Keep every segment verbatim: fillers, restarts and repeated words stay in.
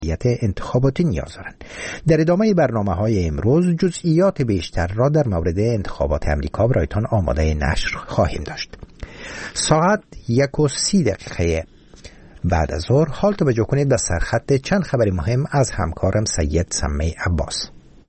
انتخاباتی نیاز دارند. در ادامه برنامه های امروز جزئیات بیشتر را در مورد انتخابات امریکا برایتان آماده نشر خواهیم داشت. ساعت یک و سی دقیقه بعد از ظهر حال توجه کنید به سرخط چند خبر مهم از همکارم سید سمی عباس.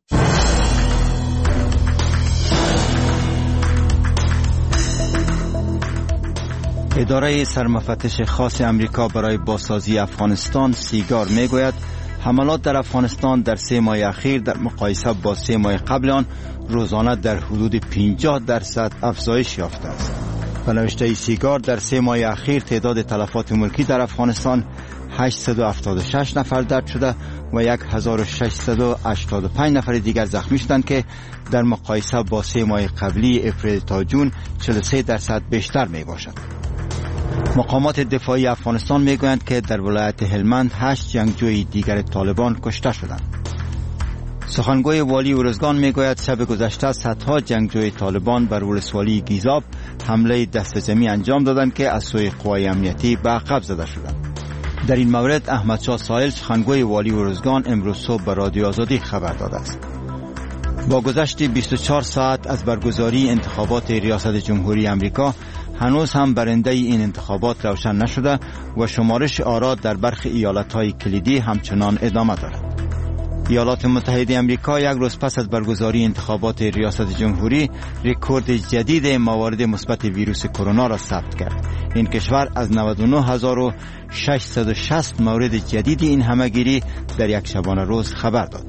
اداره سرمفتش خاص امریکا برای بازسازی افغانستان سیگار میگوید حملات در افغانستان در سه ماه اخیر در مقایسه با سه ماه قبل آن روزانه در حدود پنجاه درصد افزایش یافته است. به نوشته سیگار در سه ماه اخیر تعداد تلفات ملکی در افغانستان هشتصد و هفتاد و شش نفر درد شده و هزار و ششصد و هشتاد و پنج نفر دیگر زخمی شدند که در مقایسه با سه ماه قبلی اپریل تا جون چهل و سه درصد بیشتر می باشد. مقامات دفاعی افغانستان میگویند که در ولایت هلمند هشت جنگجوی دیگر طالبان کشته شدند. سخنگوی والی ارزگان میگوید شب گذشته صدها جنگجوی طالبان بر ولسوالی گیزاب حمله دست جمعی انجام دادند که از سوی قوای امنیتی به عقب زده شدند. در این مورد احمد شاه سایل سخنگوی والی ارزگان امروز صبح به رادیو آزادی خبر داده است. با گذشت بیست و چهار ساعت از برگزاری انتخابات ریاست جمهوری امریکا هنوز هم برنده این انتخابات روشن نشده و شمارش آرا در برخی ایالت‌های کلیدی همچنان ادامه دارد. ایالات متحده آمریکا یک روز پس از برگزاری انتخابات ریاست جمهوری رکورد جدید موارد مثبت ویروس کرونا را ثبت کرد. این کشور از نود و نه هزار و ششصد و شصت مورد جدید این همهگیری در یک شبانه روز خبر داد.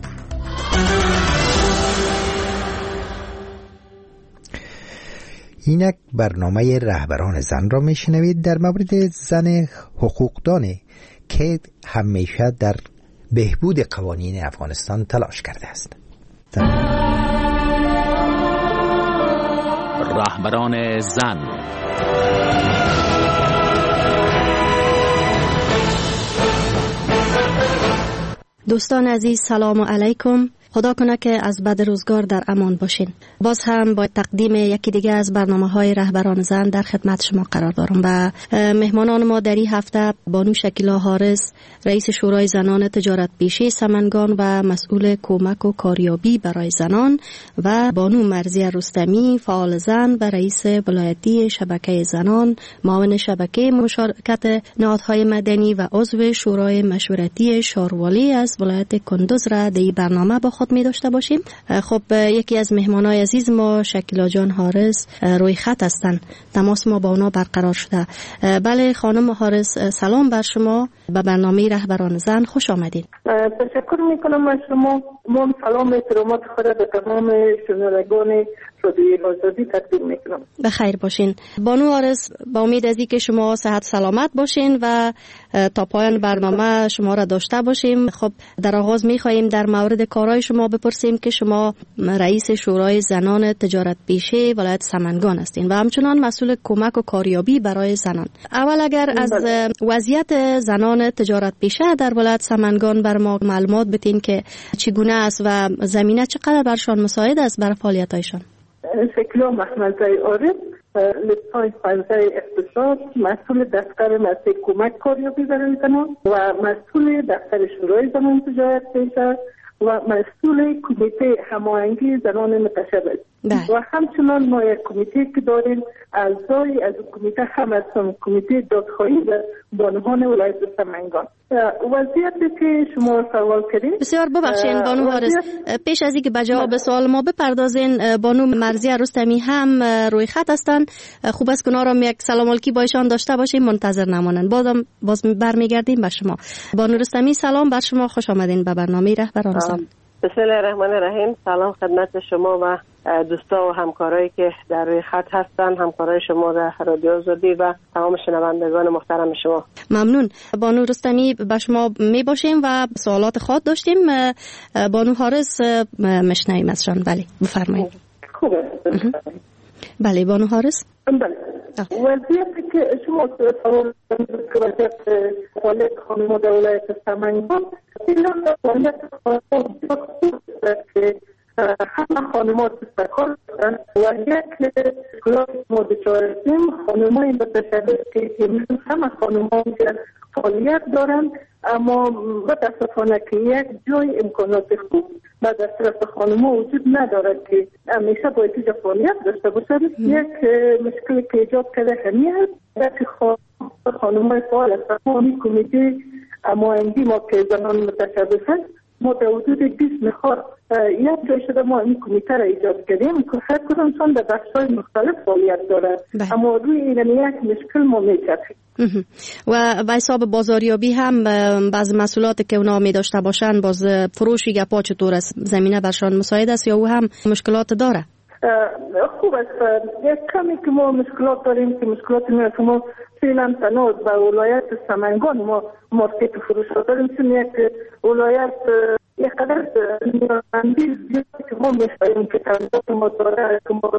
اینک برنامه رهبران زن را میشنوید در مورد زن حقوقدانی که همیشه در بهبود قوانین افغانستان تلاش کرده است. رهبران زن. دوستان عزیز سلام علیکم. خدا کنه که از بد روزگار در امان باشین. باز هم با تقدیم یکی دیگه از برنامه‌های رهبران زن در خدمت شما قرار دارم و مهمانان ما در این هفته بانو شکیلا حارس، رئیس شورای زنان تجارت پیشه سمنگان و مسئول کمک و کاریابی برای زنان، و بانو مرضیه رستمی، فعال زن و رئیس ولایتی شبکه زنان، معاون شبکه مشارکت نهادهای مدنی و عضو شورای مشورتی شاروالی از ولایت کندوز را در این برنامه با خود می داشته باشیم. خب یکی از مهمانای عزیز ما شکیلا جان حارس روی خط هستند. تماس ما با اونا برقرار شده. بله خانم حارس، سلام بر شما. به برنامه رهبران زن خوش آمدید. تشکر میکنم از شما. من سلام احترامات خود به تمام شنوندگان رادیو آزادی تقدیم میکنم. بخیر باشین. بانو حارس، با امید از اینکه شما صحت سلامت باشین و تا پایان برنامه شما را داشته باشیم. خب در آغاز میخواهیم در مورد کارهای شما بپرسیم که شما رئیس شورای زنان تجارت پیشه ولایت سمنگان هستین و همچنان مسئول کمک و کاریابی برای زنان. اول اگر از وضعیت زنان تجارت پیشه در ولایت سمنگان بر ما معلومات بدین که چگونه است و زمینه چقدر برشان مساعد است برای فعالیتایشان. شکیلا محمدزی عارف، لیسانس حوزه اقتصاد، مسئول دفتر مسئله کمک کاریابی برای زنان و مسئول دفتر شورای زنان تجارت پیشه و مسئول کمیته هماهنگی زنان متشبث. و همچنان ما یک کمیته که داریم، اعضای از کمیته هم هستم، کمیته دادخواهی و بانوان ولایت سمنگان. وضعیتی که شما سوال کردین، بسیار ببخشین بانو حارس، پیش از اینکه به جواب سوال ما بپردازین، بانو مرضیه رستمی هم روی خط هستن. خوب است که را یک سلام علیکی با ایشان داشته باشیم، منتظر نمانن. بازم باز برمیگردیم به شما. بانو رستمی سلام بر شما، خوش آمدین به برنامه رهبران زن. بسم الله الرحمن الرحیم. سلام خدمت شما و دوستا و همکارایی که در روی خط هستن، همکارای شما در رادیو آزادی و تمام شنوندگان محترم شما. ممنون. بانو رستمی به شما می باشیم و سوالات خود داشتیم. بانو حارس مشنویم ازشان. بله بفرمایید. خوبه. بله بانو حارس. بله. وضعیتی که شما سوال وضعیت فعالیت خانم در ولایت سمنگان، ایران فعالیت خانم که همه خانمات سرکار دارن و یک کلاس ما دچارتیم خانمای متشبث که همه خانمات که فعالیت دارن اما متاسفانه که یک جای امکانات خوب و دسترس خانم‌ها وجود ندارد که همیشه باید اینجا فعالیت داشته باشد. یک مشکلی که ایجاد کرده همین است که خانم‌های فعال است. همین کمیته ماهنگی ما که زنان متشبث است، ما در حدود بیست نفر یک جای شده ما این کمیته را ایجاد کردیم که هر کدامشان در بخش‌های مختلف فعالیت دارد. اما روی این یک مشکل ما می‌چرخیم. و به حساب بازاریابی هم بعض مسئولاتی که اونا می داشته باشن، باز فروش گپا چطور است؟ زمینه برشان مساعد است یا او هم مشکلات داره؟ خوب است. یک کمی که ما مشکلات داریم که مشکلات نیست. ما فعلا تنها به ولایت سمنگان ما مارکت فروش داریم، چون یک ولایت یک قدر نیازمندی زیاد که ما می‌خواهیم که تنظیمات ما داره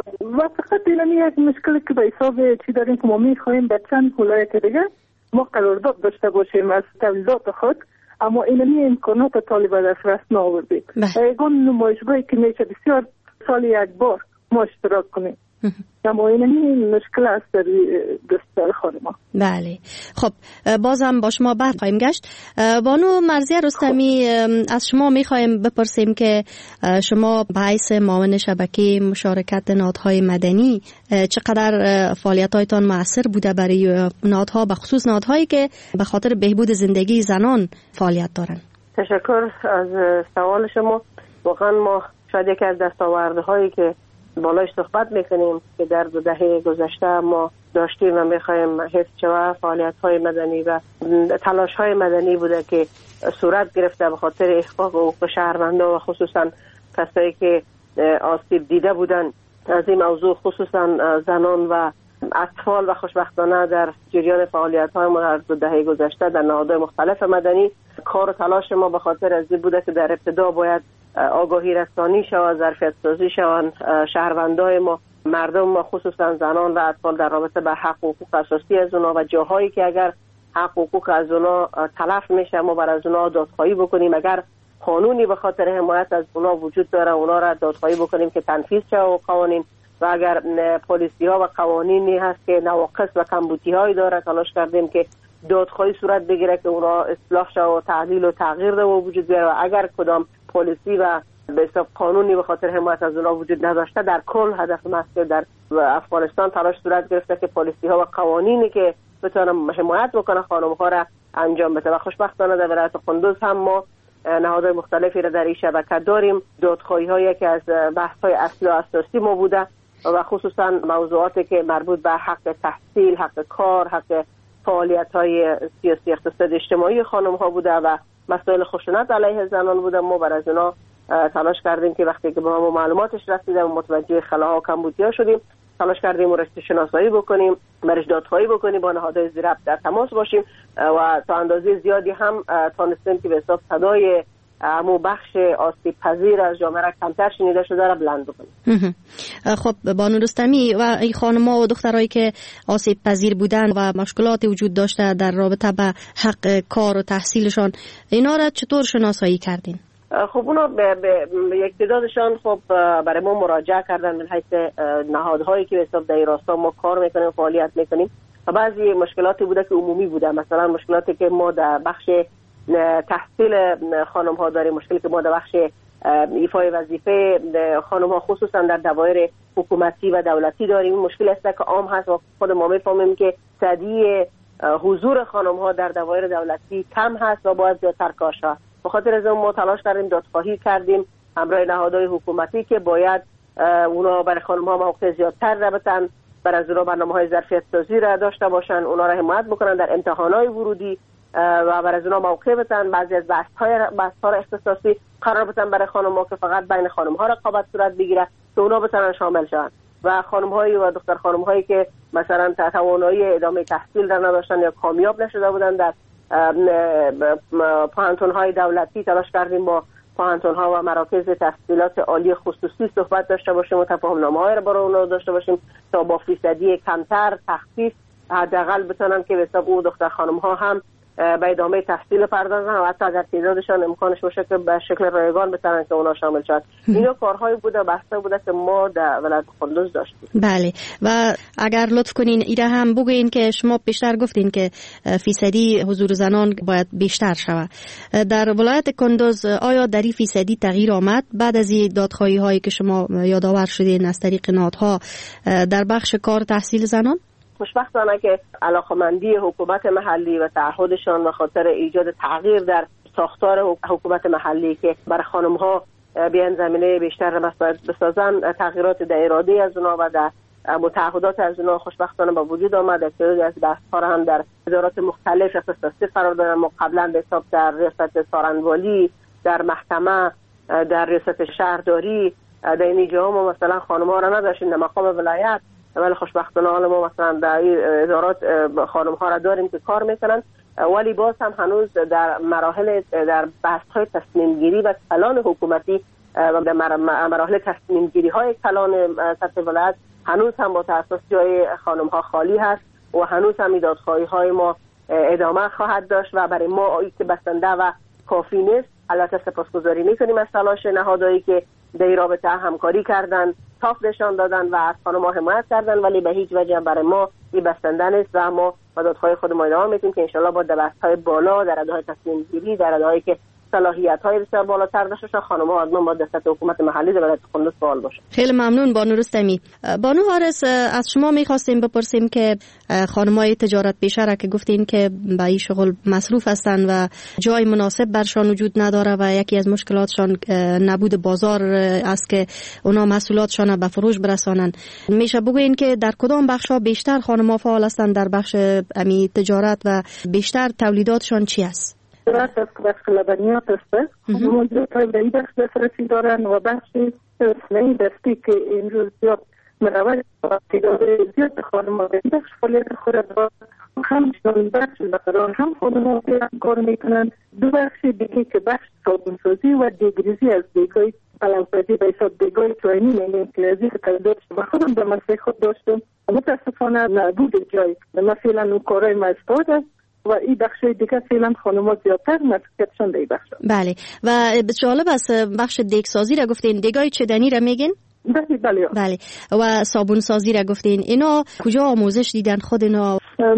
و فقط این یک مشکلی که به حساب چی داریم که ما می‌خواهیم در چند ولایت دیگه ما قرارداد داشته باشیم از تولیدات خود، اما این امکانات طالب دسترس نآوردیم. یگان نمایشگاهی که میشه بسیار سال یک بار ما اشتراک کنیم. اما این مشکل است در دستر خانم‌ها. بله. خب بازم با شما بعد خواهیم گشت. بانو مرضیه رستمی، از شما میخوایم بپرسیم که شما به حیث معاون شبکه مشارکت نهادهای مدنی چقدر فعالیت‌هایتان مؤثر بوده برای نهادها، به خصوص نهادهایی که به خاطر بهبود زندگی زنان فعالیت دارن؟ تشکر از سوال شما. واقعا ما شاید یکی از دستاوردهایی که بالاش صحبت میکنیم که در دو دهه گذشته ما داشتیم و میخوایم حفظ شود فعالیت‌های مدنی و تلاش‌های مدنی بوده که صورت گرفته به خاطر احقاق حقوق شهروندان و خصوصا کسایی که آسیب دیده بودن از این موضوع، خصوصا زنان و اطفال و خوشبختانه در جریان فعالیت‌های ما در دو دهه گذشته در نهادهای مختلف مدنی کار و تلاش ما به خاطر از این بوده که در ابتدا باید آگاهی رسانی شود، ظرفیت سازی شوند شهروندای ما، مردم ما خصوصا زنان و اطفال در رابطه با حق و حقوق اساسی از اونا و جاهایی که اگر حق و حقوق از اونا تلف میشه ما بر از اونا دادخواهی بکنیم. اگر قانونی به خاطر حمایت از اونا وجود داره اونا را دادخواهی بکنیم که تنفیذ شود قوانین، و اگر پلیسی ها و قوانینی هست که نواقص و کمبودی هایی داره تلاش کردیم که دادخواهی صورت بگیره که اونا اصلاح شود و تعدیل و تغییر ده و وجود بیاره. و اگر کدام پلیسی و به حساب قانونی به خاطر حمایت از اونا وجود نداشته، در کل هدف ما است که در افغانستان تلاش صورت گرفته که پلیسی ها و قوانینی که بتونن حمایت بکنه خانم ها را انجام بده. و خوشبختانه در ولایت قندوز هم ما نهادهای مختلفی را در این شبکه داریم. دادخواهی هایی که از بحث های اصلی و اساسی ما بوده و خصوصا موضوعاتی که مربوط به حق تحصیل، حق کار، حق فعالیت های سیاسی اقتصادی اجتماعی خانم ها بوده و مسائل خشونت علیه زنان بوده. ما بر از اونا تلاش کردیم که وقتی که به ما معلوماتش رسیده و متوجه خلاها و کمبودی‌ها شدیم تلاش کردیم و رشته شناسایی بکنیم، برش دادخواهی بکنیم، با نهادهای زیر در تماس باشیم و تا اندازه زیادی هم تانستیم که به حساب صدای همون بخش آسیب پذیر از جامعه را کمتر شنیده شده را بلند بکنیم. خب بانو رستمی، و این خانم‌ها و دخترایی که آسیب پذیر بودن و مشکلاتی وجود داشته در رابطه به حق کار و تحصیلشان، اینا را چطور شناسایی کردین؟ خب اونا به, به, به یک تعدادشان خب برای ما مراجعه کردن من حیث نهادهایی که به حساب در راستا ما کار میکنیم فعالیت میکنیم و بعضی مشکلاتی بوده که عمومی بوده. مثلا مشکلاتی که ما در بخش تحصیل خانم ها داریم، مشکلی که ما در بخش ایفای وظیفه خانم ها خصوصا در دوایر حکومتی و دولتی داریم. مشکل است که عام هست و خود ما میفهمیم که تعدیه حضور خانم ها در دوایر دولتی کم هست و باید زیادتر کار شود. به خاطر از اون ما تلاش کردیم، دادخواهی کردیم همراه نهادهای حکومتی که باید اونا برای خانم ها موقع زیادتر را بتن، برای از اونا برنامه‌های ظرفیت سازی را داشته باشن، اونا را حمایت بکنن در امتحانات ورودی و برای از اونا موقع بتن. بعضی از بحث‌های بحث‌های اختصاصی قرار بتن برای خانم ها که فقط بین خانم ها رقابت صورت بگیره که اونا بتونن شامل شون و خانم هایی و دختر خانم هایی که مثلا توانایی ادامه تحصیل را نداشتن یا کامیاب نشده بودن در پانتون های دولتی تلاش کردیم با پانتون ها و مراکز تحصیلات عالی خصوصی صحبت داشته باشیم و تفاهم نامه های را برای اونا داشته باشیم تا با فیصدی کمتر تخفیف حداقل بتونن که به حساب او دختر خانم ها هم به ادامه تحصیل پردازن و حتی اگر تعدادشان امکانش باشه که به شکل رایگان بتونن که اونا شامل شد. اینا کارهایی بوده بسته بوده که ما در ولایت قندوز داشتیم. بله و اگر لطف کنین ایره هم بگوین که شما بیشتر گفتین که فیصدی حضور زنان باید بیشتر شود. در ولایت قندوز آیا در این فیصدی تغییر آمد بعد از این دادخواهی هایی که شما یادآور شدین از طریق نهادها در بخش کار تحصیل زنان؟ خوشبختانه که علاقمندی حکومت محلی و تعهدشان به خاطر ایجاد تغییر در ساختار حکومت محلی که برای خانم ها بیان زمینه بیشتر بسازن، تغییرات در اراده از اونا و در متعهدات از اونا خوشبختانه با وجود آمد. تعدادی از بحث‌ها را هم در ادارات مختلف اختصاصی قرار دادن. ما قبلا به حساب در ریاست سارنوالی، در محکمه، در ریاست شهرداری، در این جاها ما مثلا خانم ها را نداشتیم در مقام ولایت، ولی خوشبختانه حالا ما مثلا در ادارات خانم ها را داریم که کار میکنن، ولی باز هم هنوز در مراحل در بحث های تصمیم گیری و کلان حکومتی و در مراحل تصمیم گیری های کلان سطح ولایت هنوز هم با تاسیس جای خانم ها خالی هست و هنوز هم دادخواهی های ما ادامه خواهد داشت و برای ما آیی که بسنده و کافی نیست. البته سپاسگزاری میکنیم از تلاش نهادهایی که در این رابطه همکاری کردن، تاف نشان دادن و از خانم‌ها حمایت کردن، ولی به هیچ وجه برای ما این بسنده نیست و ما با دادخواهی خود ما ادامه میدیم که انشالله با دست‌های بالا در رده‌های تصمیم گیری، در رده‌هایی که صلاحیت‌های بسیار بالاتر داشته باشه، خانم‌ها حتما با دست حکومت محلی در ولایت قندوز فعال باشه. خیلی ممنون بانو رستمی. بانو حارث، از شما می‌خواستیم بپرسیم که خانم‌های تجارت پیشه را که گفتین که با این شغل مصروف هستند و جای مناسب برشان وجود نداره و یکی از مشکلاتشان نبود بازار است که اونا محصولاتشان به فروش برسانن، میشه بگوین که در کدام بخش‌ها بیشتر خانم‌ها فعال هستند در بخش امی تجارت و بیشتر تولیداتشان چی است؟ درست است که بخش لبنیات است. موضوع تا به این بخش دسترسی دارن و بخش صنعی دستی که امروز زیاد مروج و تعداد زیاد خانم‌ها به این بخش فعالیت خود دارند. همچنین بخش بقرار هم خانم‌ها کار میکنن. دو بخش دیگه که بخش صابونسازی و دیگریزی از دیگای پلنگ‌سازی به حساب دیگای توانی میگیم که از این تعداد و خودم به مسئله خود داشتم. متاسفانه نبود جای مثلا اون کارهای مستعد است و این بخش دیگه فعلا خانم‌ها زیادتر مسئولیتشان در این بخش. بله و جالب است بخش دیگ سازی را گفتین، دیگای چدنی را میگین؟ بله بله بله و صابون سازی را گفتین، اینا کجا آموزش دیدن خود اینا؟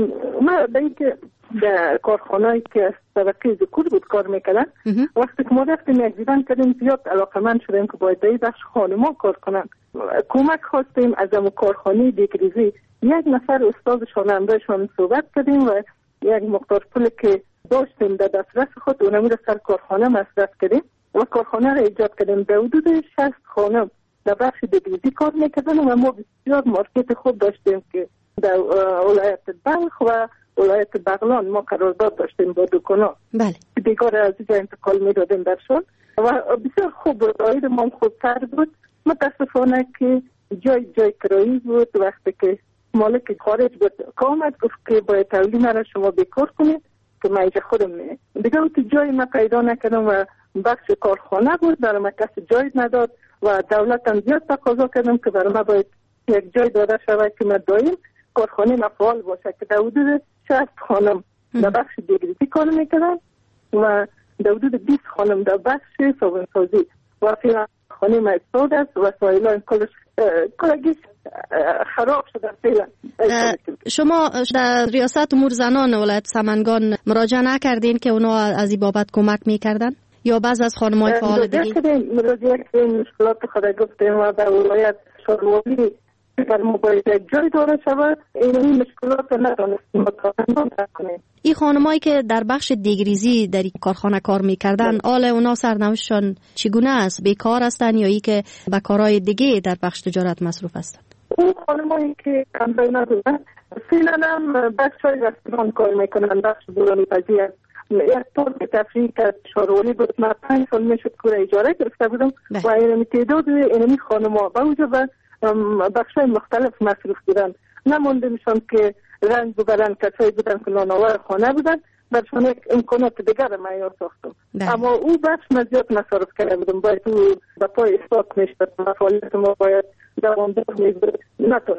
ما به اینکه در کارخانه‌ای که از طبقه ذکور بود کار میکردن، وقتی که ما رفتیم یک دیدن کردیم زیاد علاقمند شدیم که باید در این بخش خانم‌ها کار کنن. کمک خواستیم از اون کارخانه دیگریزی، یک نفر استادشان همراهشان صحبت کردیم و یک مقدار پولی که داشتیم در دسترس خود اونمی را سر کارخانه مصرف کردیم و کارخانه را ایجاد کردیم. در حدود شصت خانم در بخش دیگریزی کار میکردن و ما بسیار مارکت خوب داشتیم که در ولایت بلخ و ولایت بغلان ما قرارداد داشتیم با دکانا. بله. دیگر از اینجا انتقال میدادیم درشون و بسیار خوب بود، عاید ما خوبتر بود. متاسفانه که جای جای کرایی بود. وقتی که مالک خارج بود که آمد گفت که باید تولی مرا شما بکار کنید که من اینجا خودم نه دیگه اون تو جای ما پیدا نکردم و بخش کارخانه بود برای ما کسی جای نداد و دولت هم زیاد تقاضا کردم که برای ما باید یک جای داده شود که من دایم کارخانه ما فعال باشه که در حدود شصت خانم در بخش دیگریزی کار میکردن و در حدود بیست خانم در بخش صابونسازی و فعلا خانه ما استاد است و سایلان کلش کلگیش خراب شده فعلا. شما در ریاست امور زنان ولایت سمنگان مراجعه نکردین که اونا از این بابت کمک میکردن یا بعض از خانم‌های فعال دیگه؟ مراجعه کردیم، مشکلات خود گفتیم و در ولایت شاروالی در موبایل جای داره شود این مشکلات ندانستیم متاسفانه کنیم. این خانمایی که در بخش دیگریزی در این کارخانه کار میکردن حال اونا سرنوشتشان چگونه است؟ بیکار هستن یا ای که به کارهای دیگه در بخش تجارت مصروف هستن؟ اون خانمایی که کمبای ندارن فعلا هم بخش های رستوران کار میکنن، بخش بورانی پزی است. یک طور که تفریح که شاروالی بود من پنج سال میشد کوره اجاره گرفته بودم و اینمی تعداد اینمی خانم‌ها با وجود به بخشای مختلف مصروف بودن نمونده میشون که رنج ببرن، کسایی بودن که نانآور خانه بودن برشان یک امکانات دیگر معیار ساختم. اما او بخش من زیاد مصرف کرده بودم، باید او به پای اثبات میشد و فعالیت ما باید دوامدار میبود، نتونستیم.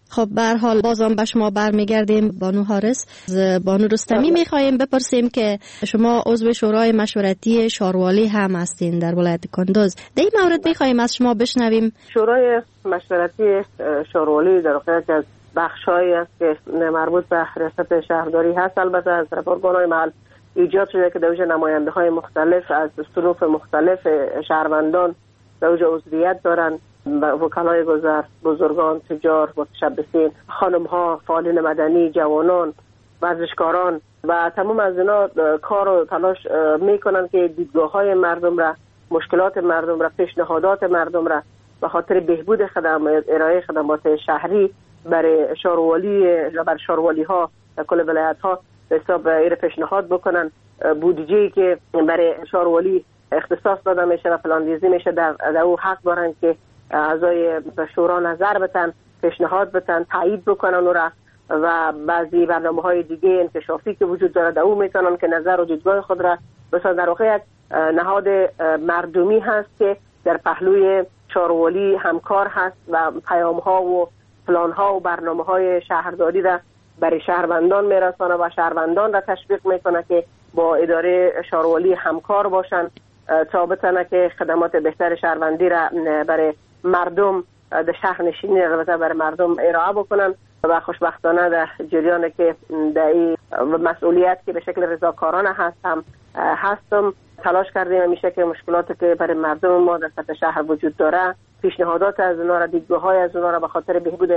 خب به هر حال بازم به شما برمیگردیم بانو حارس. بانو رستمی میخوایم بپرسیم که شما عضو شورای مشورتی شاروالی هم هستین در ولایت کندوز. در این مورد میخوایم از شما بشنویم. شورای مشورتی شاروالی در واقع از بخشایی است که مربوط به ریاست شهرداری هست. البته از ارگان‌های محل ایجاد شده که در اوج نماینده های مختلف از صنوف مختلف شهروندان در اوج عضویت دارن، وکلای گذر، بزرگان، تجار، متشبثین، خانم ها، فعالین مدنی، جوانان، ورزشکاران و تمام از اینا کار و تلاش میکنن که دیدگاه های مردم را، مشکلات مردم را، پیشنهادات مردم را به خاطر بهبود خدمات، ارائه خدمات شهری برای شاروالی یا بر شاروالی ها در کل ولایت ها به حساب ایر پیشنهاد بکنن. بودجه‌ای که برای شاروالی اختصاص داده میشه و پلاندیزی میشه در, در او حق دارن که اعضای شورا نظر بتن، پیشنهاد بتن، تایید بکنن او را و بعضی برنامه‌های دیگه انکشافی که وجود داره در او میتونن که نظر و دیدگاه خود را بسازن. در واقع یک نهاد مردمی هست که در پهلوی شاروالی همکار هست و پیام‌ها و پلان‌ها و برنامه‌های شهرداری را برای شهروندان میرسانه و شهروندان را تشویق میکنه که با اداره شاروالی همکار باشن تا بتونه که خدمات بهتر شهروندی را برای مردم در شهر نشینی البته برای مردم ارائه بکنن و خوشبختانه در جریان که در این مسئولیت که به شکل رضاکارانه هستم هستم تلاش کردیم همیشه که مشکلاتی که برای مردم ما در سطح شهر وجود داره، پیشنهادات از اونا را، دیدگاه‌های از اونا را به خاطر بهبود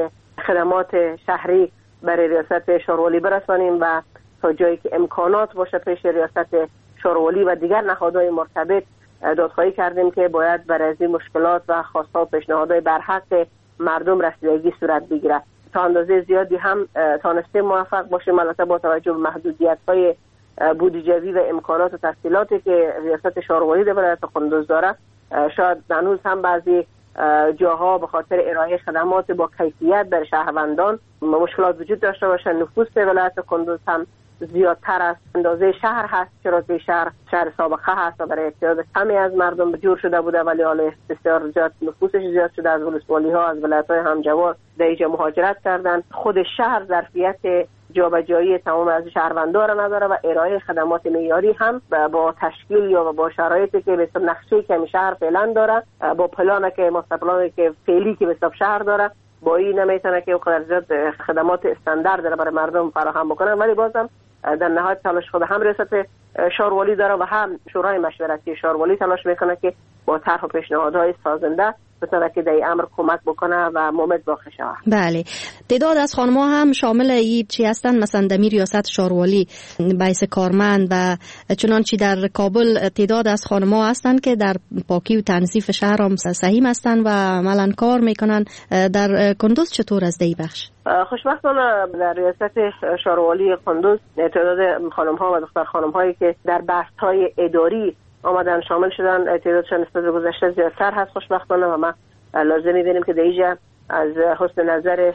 خدمات شهری برای ریاست شاروالی برسانیم و تا جایی که امکانات باشه پیش ریاست شاروالی و دیگر نهادهای مرتبط دادخواهی کردیم که باید برای این مشکلات و خواست‌ها و پیشنهادهای برحق مردم رسیدگی صورت بگیره. تا اندازه زیادی هم تانستیم موفق باشیم، البته با توجه به محدودیت‌های بودجه‌ای و امکانات و تسهیلاتی که ریاست شاروالی در ولایت کندوز داره. شاید هنوز هم بعضی جاها به خاطر ارائه خدمات با کیفیت در شهروندان مشکلات وجود داشته باشه. نفوس ولایت کندوز هم زیادتر از اندازه شهر هست، چرا که شهر شهر سابقه هست و برای تعداد کمی از مردم جور شده بوده، ولی حالا بسیار زیاد نفوسش زیاد شده. از ولسوالی ها از ولایت‌های همجوار در اینجا مهاجرت کردن. خود شهر ظرفیت جابجایی تمام از شهروندان را نداره و ارائه خدمات معیاری هم با تشکیل یا با شرایطی که به حساب نقشه که شهر فعلا داره، با پلانی که مستقلانه که فعلی که به حساب شهر داره، با این نمیتونه که اونقدر زیاد خدمات استاندارد داره برای مردم فراهم بکنن. ولی بازم در نهایت تلاش خود هم ریاست شاروالی داره و هم شورای مشورتی شاروالی تلاش میکنه که با طرح و پیشنهادهای سازنده بتونه که در این امر کمک بکنه و مومد باقی شود. بله، تعداد از خانم‌ها هم شامل این چی هستن؟ مثلا در ریاست شاروالی بیس کارمند و چنانچه در کابل تعداد از خانم‌ها هستن که در پاکی و تنظیف شهر هم سهیم هستن و عملاً کار میکنن. در کندوز چطور از دی بخش؟ خوشبختانه در ریاست شاروالی کندوز تعداد خانم‌ها و دختر خانم‌هایی که در بست‌های اداری آمدن شامل شدن تعدادشان نسبت به گذشته زیادتر هست خوشبختانه و ما لازم می‌بینیم که در اینجا از حسن نظر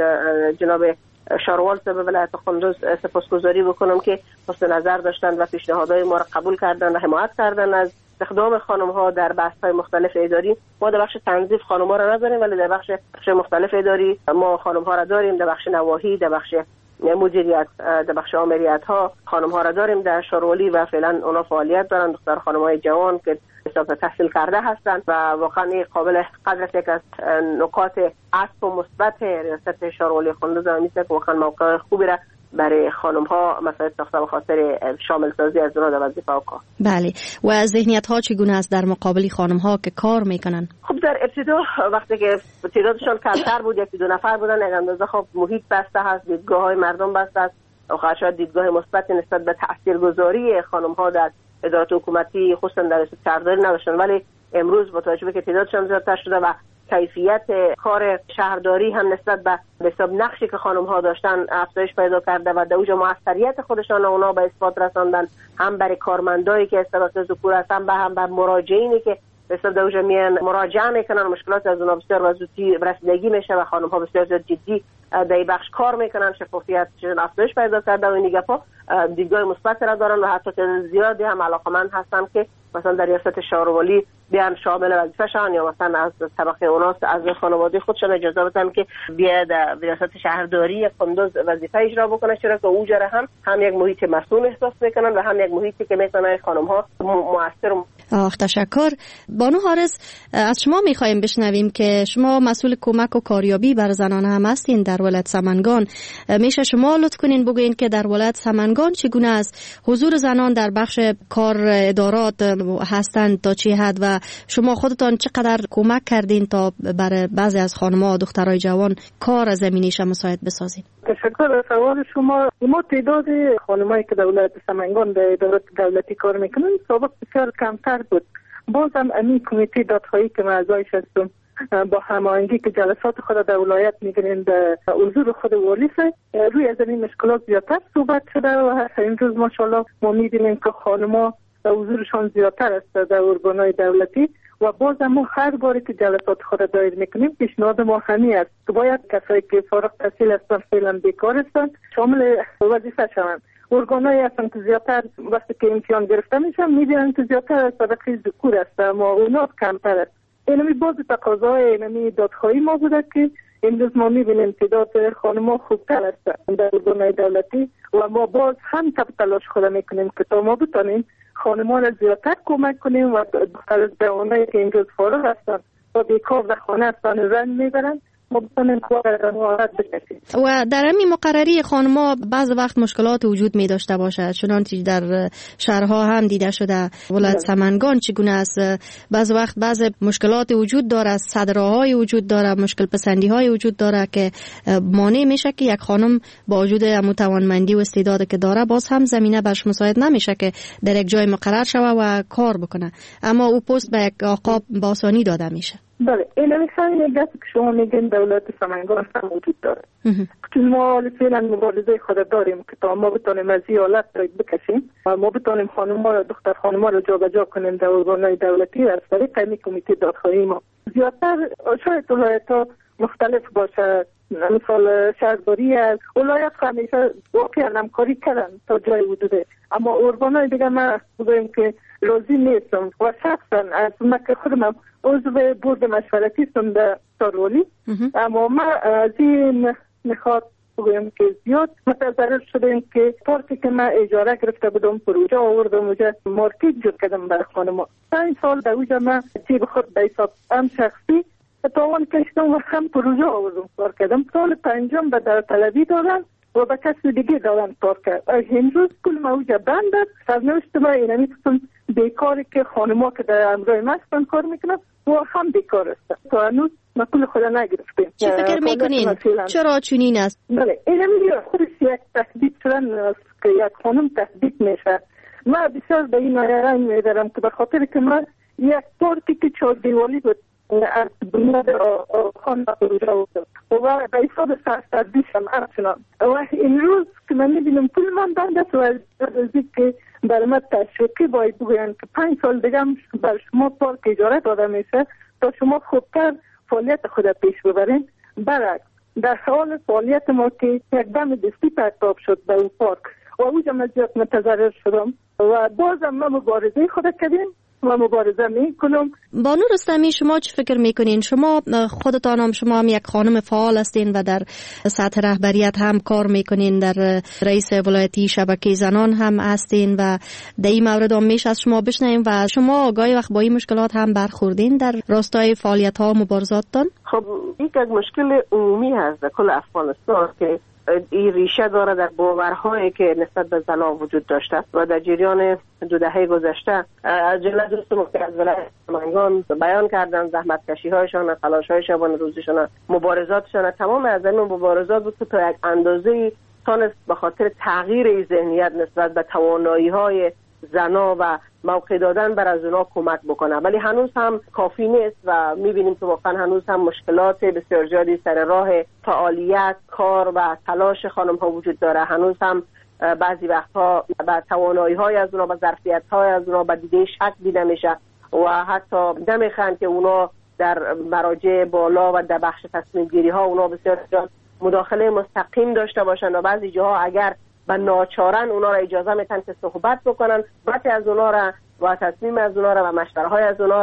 جناب شاروال صاحب ولایت کندوز سپاسگزاری بکنم که حسن نظر داشتن و پیشنهادهای ما را قبول کردن و حمایت کردن از استخدام خانم‌ها در بست‌های مختلف اداری. ما در بخش تنظیف خانم‌ها را نداریم، ولی در بخش مختلف اداری ما خانم‌ها را داریم. در بخش نواحی، در بخش مدیریت، در بخش آمریت ها خانم ها را داریم در شاروالی و فعلا اونا فعالیت دارن. دختر خانم های جوان که حساب تحصیل کرده هستند و واقعا این قابل قدر است. یک از نکات عطف و مثبت ریاست شاروالی کندوز میشه که واقعا موقع خوبی را برای خانم ها مثلا ساخته به خاطر شامل سازی از اونها در وظیفه و کار. بله، و ذهنیت ها چگونه است در مقابل خانم ها که کار میکنن؟ خب در ابتدا وقتی که تعدادشان کمتر بود، یکی دو نفر بودن، یک اندازه خب محیط بسته هست، دیدگاه های مردم بسته است و شاید دیدگاه مثبت نسبت به تاثیرگذاری خانم ها در ادارات حکومتی خصوصا در ریاست شهرداری نداشتن. ولی امروز با توجه به که تعدادشان زیادتر شده و کیفیت کار شهرداری هم نسبت به حساب نقشی که خانم ها داشتن افزایش پیدا کرده و در اوج موثریت خودشان اونا به اثبات رساندن، هم برای کارمندایی که طبقه ذکور هستن به هم بر مراجعینی که به حساب در اوج میان مراجعه میکنن، مشکلات از اونها بسیار وزودی رسیدگی میشه و خانم ها بسیار زیاد جدی در این بخش کار میکنن. شفافیت افزایش پیدا کرده و این گپا دیدگاه مثبت را دارن و حتی زیادی هم علاقمند هستن که مثلا در ریاست شاروالی بیان شامل وظیفه شان، یا مثلا از طبقه اوناس از خانواده خودشان اجازه بدن که بیاد ریاست شهرداری قندوز وظیفه اجرا بکنه، چرا که اونجا هم هم یک محیط مسئول احساس میکنن و هم یک محیطی که میتونه خانم ها موثر. آخ تشکر. بانو حارث، از شما میخوایم بشنویم که شما مسئول کمک و کاریابی بر زنان هم هستین در ولایت سمنگان. میشه شما لطف کنین بگوین که در ولایت سمنگان چگونه است حضور زنان در بخش کار ادارات هستند تا چه حد و شما خودتان چقدر کمک کردین تا برای بعضی از خانم‌ها و دخترای جوان کار زمینیش مساعد بسازین؟ تشکر از سوال شما. ما تعداد خانمایی که در ولایت سمنگان در ادارات دولتی کار میکنن سابق بسیار کمتر بود. بازم امی کمیته دادخواهی که من اعضایش هستم با هماهنگی که جلسات خود در ولایت میگیریم در حضور خود والی روی از این مشکلات زیادتر صحبت شده و این روز ماشاءالله ما میبینیم که خانم‌ها حضورشان زیادتر است در ارگان‌های دولتی و باز ما هر باری که جلسات خود دایر میکنیم پیشنهاد ما همین است که باید کسایی که فارغ التحصیل هستن فعلا بیکار هستن شامل وظیفه شوند. ارگان‌هایی هستن که زیادتر وقتی که امتحان گرفته میشن میبینن که زیادتر از طبقه ذکور است اما اونا کمتر است. اینمی باز تقاضای اینمی دادخواهی ما بوده که امروز ما میبینیم تعداد خانم‌ها خوبتر است در ارگان‌های دولتی و ما باز هم تب تلاش خود میکنیم که تا ما بتانیم خانم‌ها را زیادتر کمک کنیم و دختر جوانایی که امروز فارغ هستن و بیکار در خانه هستن رنج میبرن و در همین مقرری خانم‌ها بعض وقت مشکلات وجود می داشته باشد، چنانچه در شهرها هم دیده شده. ولایت سمنگان چگونه است؟ بعض وقت بعض مشکلات وجود داره، صدراهای وجود داره، مشکل پسندی های وجود داره که مانع میشه که یک خانم با وجود متوانمندی و استعدادی که داره باز هم زمینه برش مساعد نمیشه که در یک جای مقرر شوه و کار بکنه، اما او پست به یک آقا با آسانی داده میشه. بله، این همین یک دست که شما میگین دولت سمنگان هم وجود داره. چون ما فعلا مبارزه خود داریم که تا ما بتانیم از این حالت را بکشیم و ما بتانیم خانم‌ها را دختر خانم‌ها را جابجا کنیم در ارگان‌های دولتی از طریق همین کمیته دادخواهی ما. زیادتر شاید ولایت‌ها مختلف باشه، مثال شهرداری از ولایت همیشه واقعا همکاری کردن تا جای حدوده، اما ارگان‌های دیگه ما بگویم که راضی نیستم و شخصا از من که خودم عضو بورد مشورتی هستم در ساروالی، اما ما از این میخواد بگویم که زیاد متضرر شدیم که پارکی که من اجاره گرفته بودم پروژه آوردم اونجا مارکت جور کردم برای خانما. پنج سال در اونجا من جیب خود به حساب هم شخصی تاوان کشتم و هم پروژه آوردم کار کردم. سال پنجم به در طلبی دادن و به کسی دیگه دادن کار کرد. امروز کل ما اونجا بند است. سرنوشت ما اینمی قسم بیکاری که خانما که در امرای مستن کار میکنن و هم بیکار است. تا هنوز ما کل خدا نگرفتیم. چی فکر میکنین؟ چرا چنین است؟ بله، اینمی خودش یک تهدید شدن است که یک خانم تهدید میشه. من بسیار به این نایران میدارم که به خاطر که من یک پارکی که چهار دیوالی بود از بنیاد خان پروژه بود و به حساب سرسردیشم همچنان و این روز که من میبینم پول من بند است و از که برای من تشویقی باید بگوین که پنج سال دیگه هم بر شما پارک اجاره داده میشه تا شما خوبتر فعالیت خود پیش ببرین. برعکس در حال فعالیت ما که یک دم دستی پرتاب شد به اون پارک و اوجا من زیاد متضرر شدم و بازم ما مبارزه خود کردیم و مبارزه میکنم. بانو رستمی، شما چی فکر میکنین؟ شما خودتان هم شما هم یک خانم فعال هستین و در سطح رهبریت هم کار میکنین، در رئیس ولایتی شبکه زنان هم هستین و در این مورد هم میشه از شما بشنویم و شما گاهی وقت با این مشکلات هم برخوردین در راستای فعالیت ها و مبارزاتتان؟ خب یک از مشکل عمومی هست در کل افغانستان که این ریشه داره در باورهایی که نسبت به زنان وجود داشته و در جریان دو دهه گذشته از جمله دوستان که از ولایت سمنگان بیان کردن زحمت کشی هایشان، تلاش های شبانه روزیشان، مبارزاتشان، تمام از این مبارزات بود که تا یک اندازه تونست به خاطر تغییر ذهنیت نسبت به توانایی های زنا و موقع دادن بر از اونا کمک بکنه، ولی هنوز هم کافی نیست و میبینیم که واقعا هنوز هم مشکلات بسیار زیادی سر راه فعالیت، کار و تلاش خانم ها وجود داره. هنوز هم بعضی وقتها به توانایی های از اونا، به ظرفیت های از اونا به دیده شک دیده میشه و حتی نمیخوان که اونا در مراجع بالا و در بخش تصمیم گیری ها اونا بسیار مداخله مستقیم داشته باشن و بعضی جاها اگر و ناچارن اونا را اجازه میتن که صحبت بکنن، بعضی از اونا را و تصمیم از اونا را و مشوره‌های از اونا را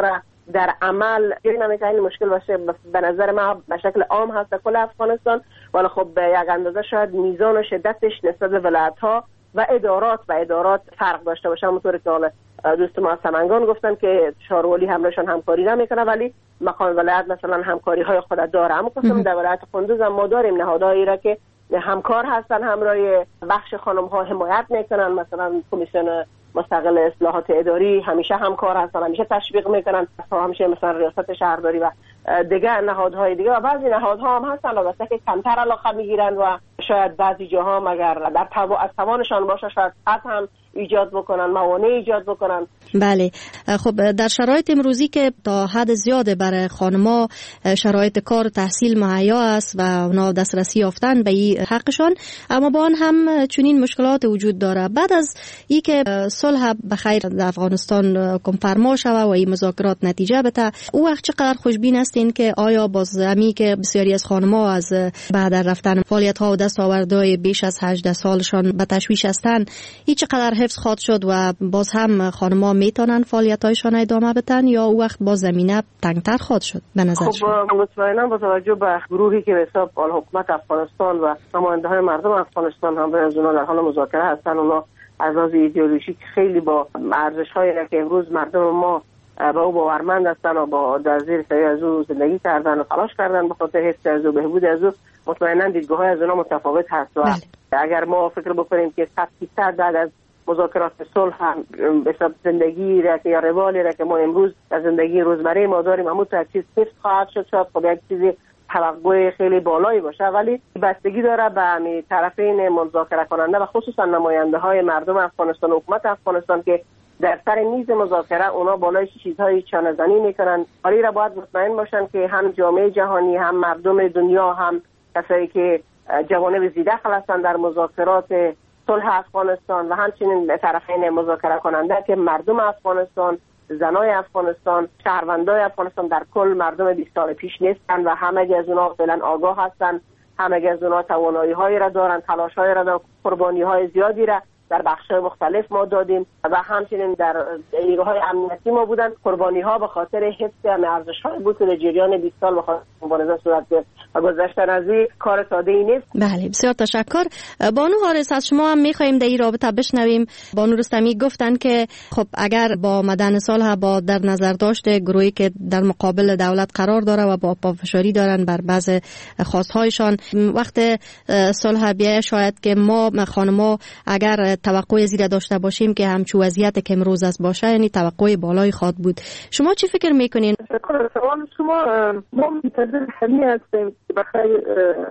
در عمل یه نمیشه این مشکل باشه. به نظر من به شکل عام هست در کل افغانستان، ولی خب به یک اندازه شاید میزان و شدتش نسبت به ولایت‌ها و ادارات و ادارات فرق داشته باشه. همونطوری که حالا دوست ما از سمنگان گفتن که شاروالی همراهشان همکاری نمیکنه، ولی مقام ولایت مثلا همکاری های خود داره. اما قسم در ولایت کندوز هم ما داریم نهادهایی را که همکار هستن، همراه بخش خانم ها حمایت میکنن. مثلا کمیسیون مستقل اصلاحات اداری همیشه همکار هستن، همیشه تشویق میکنن، همیشه مثلا ریاست شهرداری و دیگه نهادهای دیگه و بعضی نهادها هم هستن البته که کمتر علاقه میگیرن و شاید بعضی جاها مگر در توا از توانشان باشه شاید قطع هم ایجاد بکنن، موانع ایجاد بکنن. بله. خب در شرایط امروزی که تا حد زیاده برای خانما شرایط کار و تحصیل مهیا است و اونا دسترسی یافتن به این حقشان، اما با آن هم چنین مشکلات وجود داره. بعد از این که صلح بخیر در افغانستان کنفرما شوه و این مذاکرات نتیجه بده، او وقت چقدر خوشبین هستین که آیا باز همی که بسیاری از خانما از بعد رفتن فعالیت ها و دستاوردهای بیش از هجده سالشان به تشویش هستن، این چقدر حفظ خواهد شد و باز هم خانما میتونن فعالیت‌هایشان ادامه بدن یا او وقت باز زمینه تنگتر خواهد شد به نظر شما؟ خب مطمئنا با توجه به گروهی که به حساب حکومت افغانستان و نماینده‌های مردم افغانستان هم به ازونا در حال مذاکره هستن، اونا از لحاظ ایدئولوژیک خیلی با ارزش‌هایی که امروز مردم ما با او باورمند هستن و با در زیر سایه از او زندگی کردن و تلاش کردن به خاطر حفظ از او بهبود از او، مطمئنا دیدگاه‌های از اونا متفاوت هست و اگر ما فکر بکنیم که صد درصد بعد از مذاکرات صلح هم به حساب زندگی را یا روالی را که ما امروز در زندگی روزمره ما داریم همون تا چیز حفظ خواهد شد، شاید خب یک چیزی توقع خیلی بالایی باشه، ولی بستگی داره به همین طرفین مذاکره کننده و خصوصا نماینده های مردم افغانستان و حکومت افغانستان که در سر میز مذاکره اونا بالای چیزهای چانه‌زنی میکنن. ولی را باید مطمئن باشن که هم جامعه جهانی، هم مردم دنیا، هم کسایی که جوانب ذی‌دخل هستند در مذاکرات صلح افغانستان و همچنین طرفین مذاکره کننده که مردم افغانستان، زنای افغانستان، شهروندای افغانستان در کل مردم بیست سال پیش نیستن و همه از اونها فعلا آگاه هستن، همه از اونها توانایی هایی را دارن، تلاش هایی را دارن، قربانی های زیادی را در بخش مختلف ما دادیم و همچنین در نیروهای امنیتی ما بودن. قربانی ها به خاطر حفظ ارزش های بود که در جریان بیست سال به خاطر مبارزه صورت گرفت و گذشتن از این کار ساده ای نیست. بله، بسیار تشکر. بانو حارث، از شما هم میخوایم در این رابطه بشنویم. بانو رستمی گفتن که خب اگر با مدن صلح با در نظر داشته گروهی که در مقابل دولت قرار داره و با پافشاری دارن بر بعض خواستهایشان، وقت صلح بیای شاید که ما خانما اگر توقع زیاد داشته باشیم که همچو وضعیت که امروز از باشه، یعنی توقع بالای خواد بود. شما چی فکر میکنین؟ سوال شما ما منتظر همین هستیم که بخیر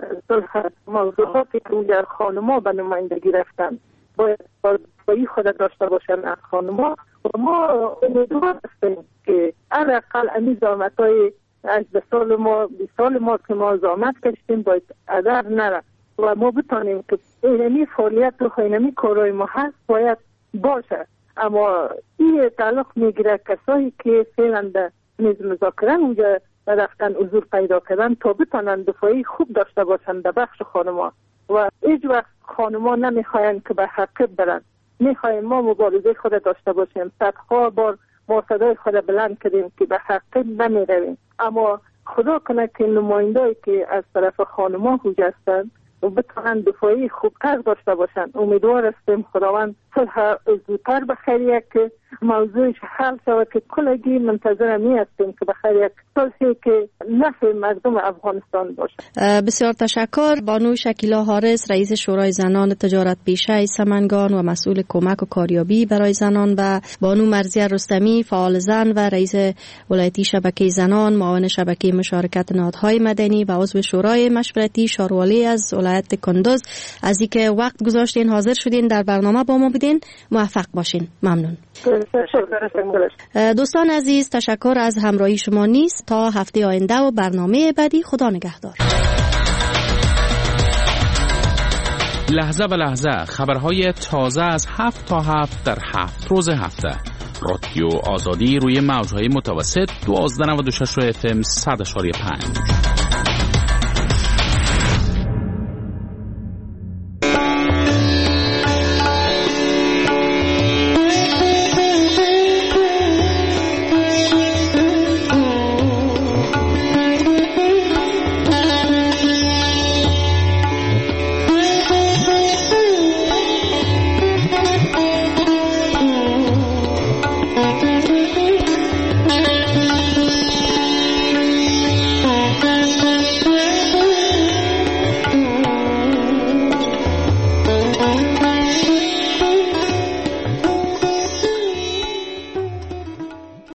صلح موضوعاتی که در خانما به نمایندگی رفتن باید بایی خود داشته باشن از خانما و ما امیدوار هستیم که حداقل امی زحمت‌های از سال ما بیست سال ما که ما زحمت کشیدیم باید ادر نره و ما بتانیم که اینمی فعالیت و اینمی کارهای ما هست باید باشه. اما این تعلق میگیره کسایی که فعلا در میز مذاکره اونجا رفتن حضور پیدا کردن تا بتانن دفاعی خوب داشته باشن در بخش خانما و هیچ وقت خانما نمیخواین که به حقیقت برن، میخوایم ما مبارزه خود داشته باشیم. صدها بار ما صدای خود بلند کردیم که به حقیقت نمیرویم، اما خدا کنه که نماینده‌ای که از طرف خانما هستند و بتوانند دفاعی خوب حق داشته باشن. امیدوار هستیم خداوند صلح زودتر بخیر که موضوعش حل شود که کلگی منتظر می هستیم که بخیر یک صلحی که نفع مردم افغانستان باشه. بسیار تشکر. بانو شکیلا حارث، رئیس شورای زنان تجارت پیشه سمنگان و مسئول کمک و کاریابی برای زنان، و بانو مرضیه رستمی، فعال زن و رئیس ولایتی شبکه زنان، معاون شبکه مشارکت نهادهای مدنی و عضو شورای مشورتی شاروالی از ولایت کندوز، از اینکه وقت گذاشتین حاضر شدین در برنامه با ما بودین. موفق باشین. ممنون. دوستان عزیز، تشکر از همراهی شما نیست تا هفته آینده و برنامه بعدی. خدا نگهدار. لحظه به لحظه خبرهای تازه از هفت تا هفت در هفت روز هفته. رادیو آزادی روی موجهای متوسط دوازده و نود و شش اف ام صد و پنج.